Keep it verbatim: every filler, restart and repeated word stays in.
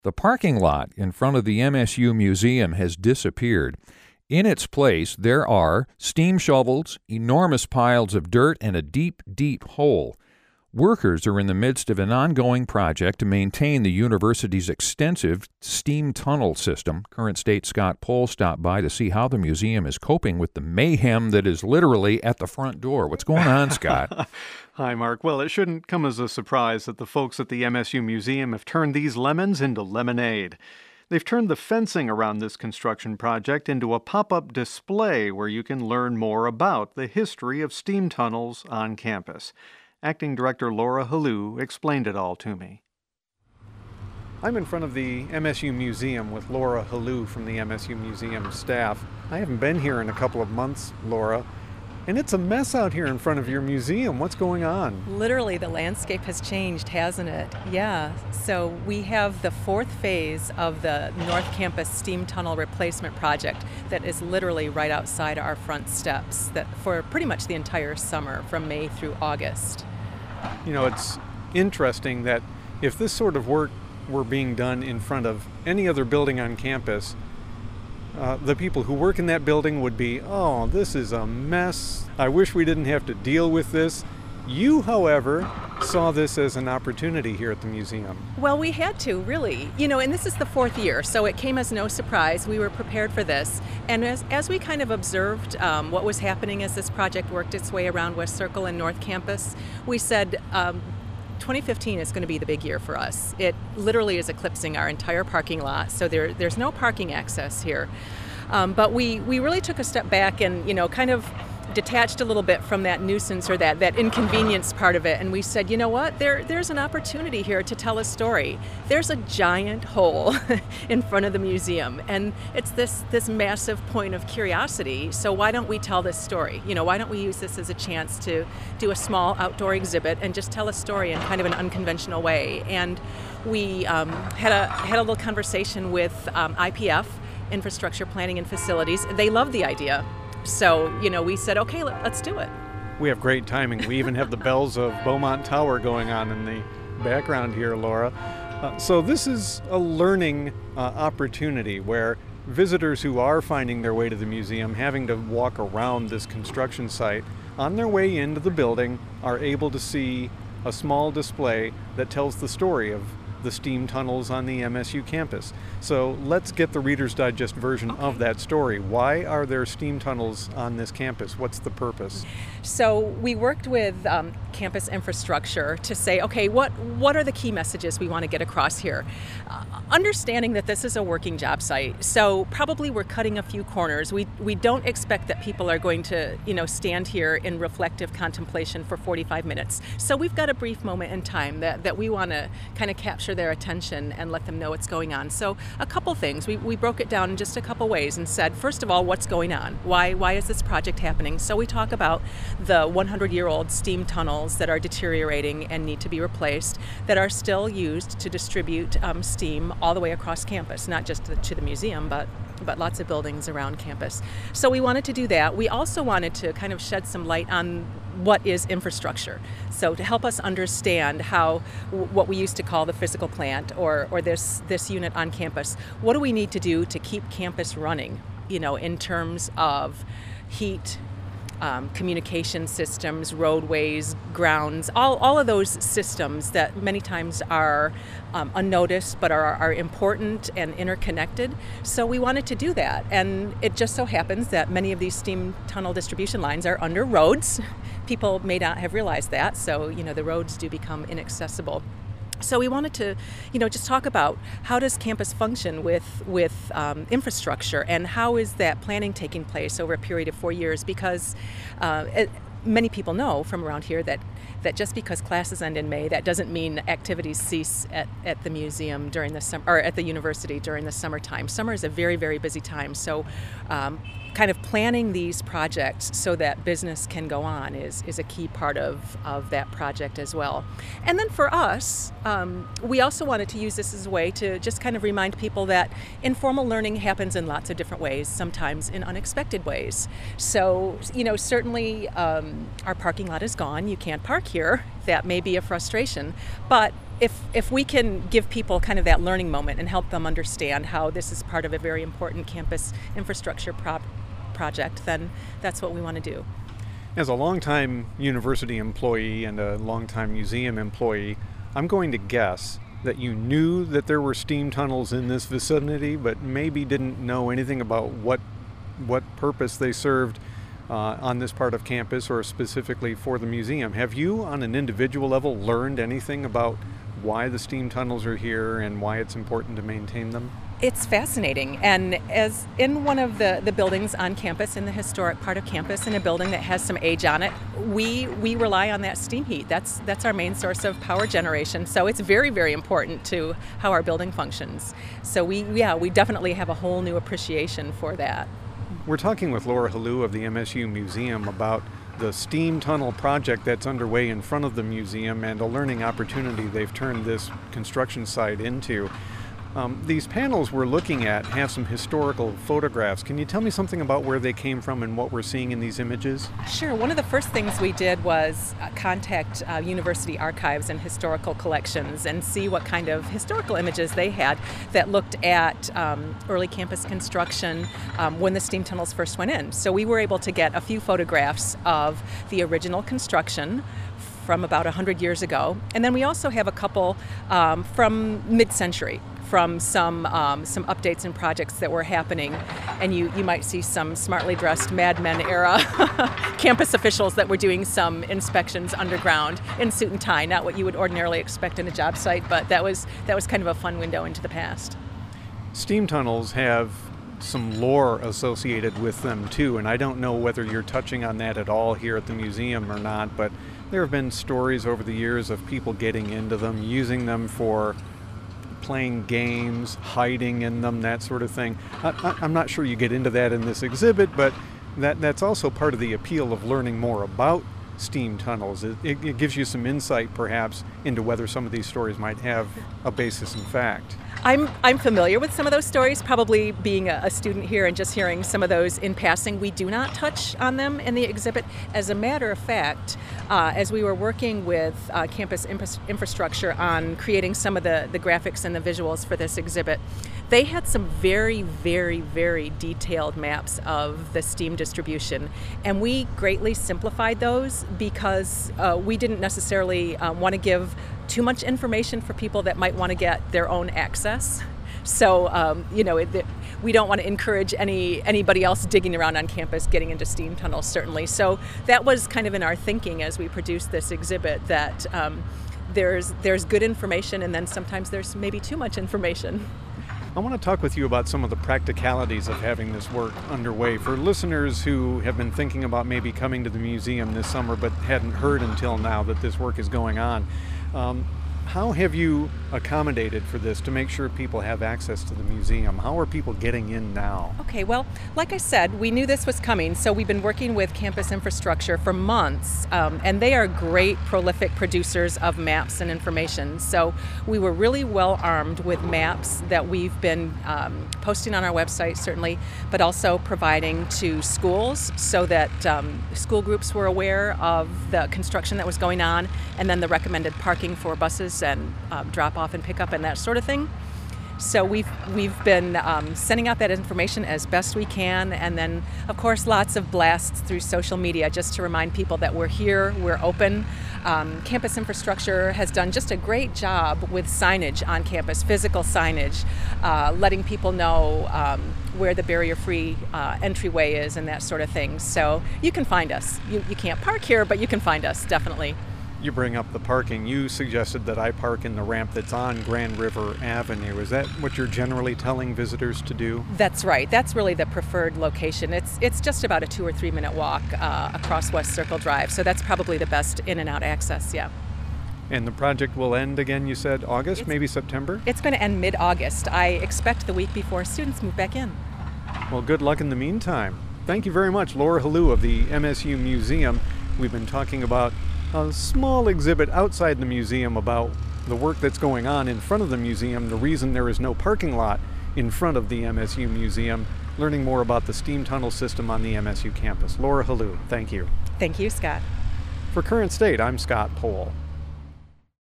The parking lot in front of the M S U Museum has disappeared. In its place, there are steam shovels, enormous piles of dirt, and a deep, deep hole. Workers are in the midst of an ongoing project to maintain the university's extensive steam tunnel system. Current State Scott Pohl stopped by to see how the museum is coping with the mayhem that is literally at the front door. What's going on, Scott? Hi, Mark. Well, it shouldn't come as a surprise that the folks at the M S U Museum have turned these lemons into lemonade. They've turned the fencing around this construction project into a pop-up display where you can learn more about the history of steam tunnels on campus. Acting Director Laura Halloo explained it all to me. I'm in front of the M S U Museum with Laura Halloo from the M S U Museum staff. I haven't been here in a couple of months, Laura, and it's a mess out here in front of your museum. What's going on? Literally, the landscape has changed, hasn't it? Yeah. So we have the fourth phase of the North Campus Steam Tunnel Replacement Project that is literally right outside our front steps that for pretty much the entire summer from May through August. You know, it's interesting that if this sort of work were being done in front of any other building on campus, uh, the people who work in that building would be, oh, this is a mess. I wish we didn't have to deal with this. You, however, saw this as an opportunity here at the museum. Well, we had to, really. You know, and this is the fourth year, so it came as no surprise. We were prepared for this. And as, as we kind of observed um, what was happening as this project worked its way around West Circle and North Campus, we said um, twenty fifteen is going to be the big year for us. It literally is eclipsing our entire parking lot, so there, there's no parking access here. Um, but we, we really took a step back and, you know, kind of detached a little bit from that nuisance or that, that inconvenience part of it, and we said, you know what, there there's an opportunity here to tell a story. There's a giant hole in front of the museum, and it's this this massive point of curiosity, so why don't we tell this story? You know, why don't we use this as a chance to do a small outdoor exhibit and just tell a story in kind of an unconventional way? And we um, had a had a little conversation with um, I P F, Infrastructure Planning and Facilities. They loved the idea. So, you know, we said, okay, let, let's do it. We have great timing. We even have the bells of Beaumont Tower going on in the background here, Laura. Uh, so this is a learning uh, opportunity where visitors who are finding their way to the museum, having to walk around this construction site, on their way into the building are able to see a small display that tells the story of the steam tunnels on the M S U campus. So let's get the Reader's Digest version okay. of that story. Why are there steam tunnels on this campus? What's the purpose? So we worked with um, campus infrastructure to say, okay, what, what are the key messages we want to get across here? Uh, understanding that this is a working job site, so probably we're cutting a few corners. We, we don't expect that people are going to, you know, stand here in reflective contemplation for forty-five minutes. So we've got a brief moment in time that, that we want to kind of capture their attention and let them know what's going on. So a couple things. We, we broke it down in just a couple ways and said, first of all, what's going on? Why, why is this project happening? So we talk about the one hundred year old steam tunnels that are deteriorating and need to be replaced, that are still used to distribute um, steam all the way across campus, not just to, to the museum, but but lots of buildings around campus. So we wanted to do that. We also wanted to kind of shed some light on what is infrastructure. So to help us understand how w- what we used to call the physical plant or or this this unit on campus, what do we need to do to keep campus running, you know, in terms of heat, Um, communication systems, roadways, grounds, all, all of those systems that many times are um, unnoticed but are, are important and interconnected. So we wanted to do that. And it just so happens that many of these steam tunnel distribution lines are under roads. People may not have realized that. So, you know, the roads do become inaccessible. So we wanted to, you know, just talk about how does campus function with with um, infrastructure, and how is that planning taking place over a period of four years? Because uh, it, many people know from around here that, that just because classes end in May, that doesn't mean activities cease at, at the museum during the summer, or at the university during the summertime. Summer is a very, very busy time. So um, kind of planning these projects so that business can go on is, is a key part of, of that project as well. And then for us, um, we also wanted to use this as a way to just kind of remind people that informal learning happens in lots of different ways, sometimes in unexpected ways. So, you know, certainly um, our parking lot is gone. You can't park here that may be a frustration. But if if we can give people kind of that learning moment and help them understand how this is part of a very important campus infrastructure pro- project, then that's what we want to do. As a longtime university employee and a longtime museum employee, I'm going to guess that you knew that there were steam tunnels in this vicinity, but maybe didn't know anything about what what purpose they served uh, on this part of campus or specifically for the museum. Have you, on an individual level, learned anything about why the steam tunnels are here and why it's important to maintain them? It's fascinating, and as in one of the, the buildings on campus, in the historic part of campus, in a building that has some age on it, we we rely on that steam heat. That's that's our main source of power generation. So it's very, very important to how our building functions. So we yeah we definitely have a whole new appreciation for that. We're talking with Laura Halloo of the M S U Museum about the steam tunnel project that's underway in front of the museum and a learning opportunity they've turned this construction site into. Um, these panels we're looking at have some historical photographs. Can you tell me something about where they came from and what we're seeing in these images? Sure. One of the first things we did was uh, contact uh, university archives and historical collections and see what kind of historical images they had that looked at um, early campus construction um, when the steam tunnels first went in. So we were able to get a few photographs of the original construction from about one hundred years ago. And then we also have a couple um, from mid-century, from some um, some updates and projects that were happening. And you, you might see some smartly dressed Mad Men era campus officials that were doing some inspections underground in suit and tie, not what you would ordinarily expect in a job site, but that was that was kind of a fun window into the past. Steam tunnels have some lore associated with them too, and I don't know whether you're touching on that at all here at the museum or not, but there have been stories over the years of people getting into them, using them for playing games, hiding in them, that sort of thing. I, I'm not sure you get into that in this exhibit, but that that's also part of the appeal of learning more about steam tunnels. It, it, it gives you some insight, perhaps, into whether some of these stories might have a basis in fact. I'm I'm familiar with some of those stories, probably being a, a student here and just hearing some of those in passing. We do not touch on them in the exhibit. As a matter of fact, uh, as we were working with uh, campus infra- infrastructure on creating some of the, the graphics and the visuals for this exhibit, they had some very, very, very detailed maps of the steam distribution. And we greatly simplified those because uh, we didn't necessarily uh, want to give too much information for people that might want to get their own access. So, um, you know, it, it, we don't want to encourage any anybody else digging around on campus getting into steam tunnels, certainly. So that was kind of in our thinking as we produced this exhibit, that um, there's there's good information and then sometimes there's maybe too much information. I want to talk with you about some of the practicalities of having this work underway. For listeners who have been thinking about maybe coming to the museum this summer but hadn't heard until now that this work is going on, um, how have you accommodated for this to make sure people have access to the museum? How are people getting in now? Okay, well, like I said, we knew this was coming, so we've been working with campus infrastructure for months, um, and they are great, prolific producers of maps and information. So we were really well armed with maps that we've been um, posting on our website, certainly, but also providing to schools so that um, school groups were aware of the construction that was going on, and then the recommended parking for buses and um, drop off and pick up and that sort of thing. So we've we've been um, sending out that information as best we can, and then of course lots of blasts through social media just to remind people that we're here, we're open. Um, campus infrastructure has done just a great job with signage on campus, physical signage, uh, letting people know um, where the barrier-free uh, entryway is and that sort of thing. So you can find us. You, you can't park here, but you can find us, definitely. You bring up the parking. You suggested that I park in the ramp that's on Grand River Avenue. Is that what you're generally telling visitors to do? That's right. That's really the preferred location. It's it's just about a two or three minute walk uh, across West Circle Drive, so that's probably the best in and out access, yeah. And the project will end again, you said, August, it's, maybe September? It's going to end mid-August. I expect the week before students move back in. Well, good luck in the meantime. Thank you very much, Laura Halloo of the M S U Museum. We've been talking about a small exhibit outside the museum about the work that's going on in front of the museum, the reason there is no parking lot in front of the M S U Museum, learning more about the steam tunnel system on the M S U campus. Laura Halloo, thank you. Thank you, Scott. For Current State, I'm Scott Pohl.